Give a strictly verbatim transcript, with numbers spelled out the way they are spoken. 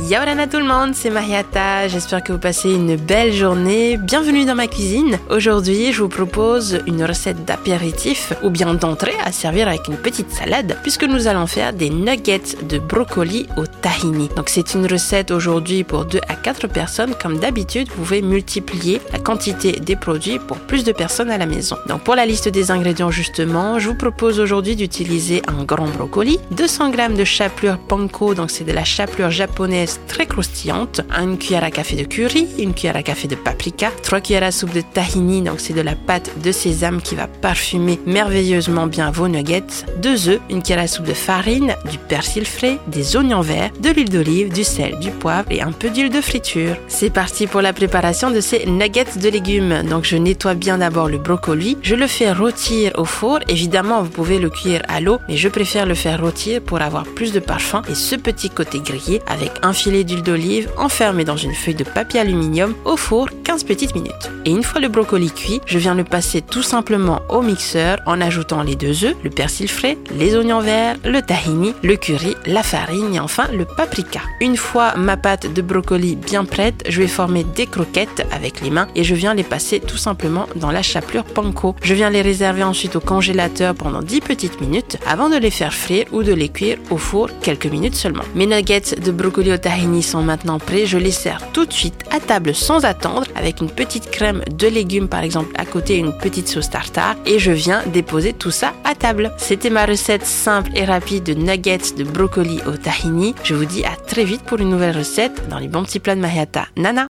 Yaorana tout le monde, c'est Mariata, j'espère que vous passez une belle journée. Bienvenue dans ma cuisine. Aujourd'hui, je vous propose une recette d'apéritif ou bien d'entrée à servir avec une petite salade puisque nous allons faire des nuggets de brocoli au tahini. Donc c'est une recette aujourd'hui pour deux à quatre personnes. Comme d'habitude, vous pouvez multiplier la quantité des produits pour plus de personnes à la maison. Donc pour la liste des ingrédients justement, je vous propose aujourd'hui d'utiliser un grand brocoli, deux cents grammes de chapelure panko, donc c'est de la chapelure japonaise très croustillante, une cuillère à café de curry, une cuillère à café de paprika, trois cuillères à soupe de tahini, donc c'est de la pâte de sésame qui va parfumer merveilleusement bien vos nuggets, deux œufs, une cuillère à soupe de farine, du persil frais, des oignons verts, de l'huile d'olive, du sel, du poivre et un peu d'huile de friture. C'est parti pour la préparation de ces nuggets de légumes. Donc je nettoie bien d'abord le brocoli, je le fais rôtir au four, évidemment vous pouvez le cuire à l'eau, mais je préfère le faire rôtir pour avoir plus de parfum et ce petit côté grillé avec un filet d'huile d'olive enfermé dans une feuille de papier aluminium au four quinze petites minutes. Et une fois le brocoli cuit, je viens le passer tout simplement au mixeur en ajoutant les deux œufs, le persil frais, les oignons verts, le tahini, le curry, la farine et enfin le paprika. Une fois ma pâte de brocoli bien prête, je vais former des croquettes avec les mains et je viens les passer tout simplement dans la chapelure panko. Je viens les réserver ensuite au congélateur pendant dix petites minutes avant de les faire frire ou de les cuire au four quelques minutes seulement. Mes nuggets de brocoli au tahini sont maintenant prêts, je les sers tout de suite à table sans attendre avec une petite crème de légumes par exemple à côté, une petite sauce tartare et je viens déposer tout ça à table. C'était ma recette simple et rapide de nuggets de brocoli au tahini. Je vous dis à très vite pour une nouvelle recette dans les bons petits plats de Mariata. Nana!